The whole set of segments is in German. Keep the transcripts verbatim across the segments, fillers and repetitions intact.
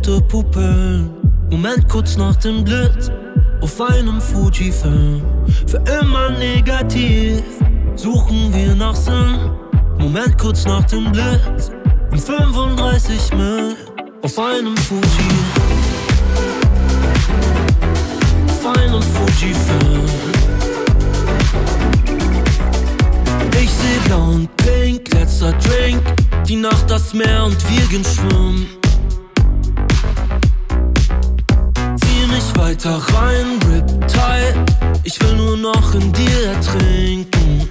blutrote Pupillen. Moment kurz nach dem Blitz auf einem Fuji-Film. Für immer negativ suchen wir nach Sinn. Moment kurz nach dem Blitz in fünfunddreißig Mil auf einem Fuji. Auf einem Fuji-Film. Ich seh blau und pink, letzter Drink. Die Nacht, das Meer und wir gehen schwimmen. Zieh mich weiter rein, Riptide. Ich will nur noch in dir ertrinken.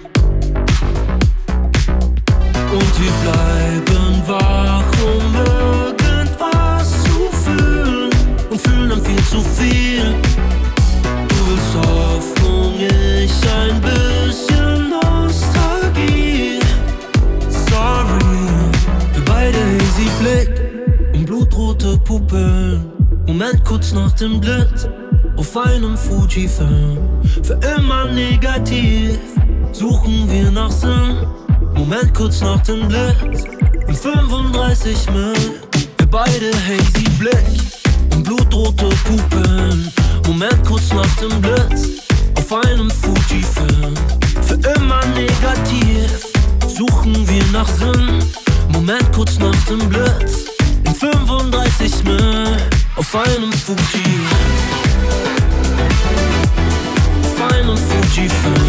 Und wir bleiben wach, um irgendwas zu fühlen. Und fühlen dann viel zu viel. Du willst Hoffnung, ich ein bisschen Nostalgie. Sorry, wir beide hazy Blick und blutrote Pupillen. Moment kurz nach dem Blitz auf einem Fuji-Film. Für immer negativ suchen wir nach Sinn. Moment kurz nach dem Blitz in fünfunddreißig Mil. Wir beide hazy Blick und blutrote Pupillen. Moment kurz nach dem Blitz auf einem Fuji-Film. Für immer negativ suchen wir nach Sinn. Moment kurz nach dem Blitz in fünfunddreißig Mil auf einem Fuji. Auf einem Fuji-Film.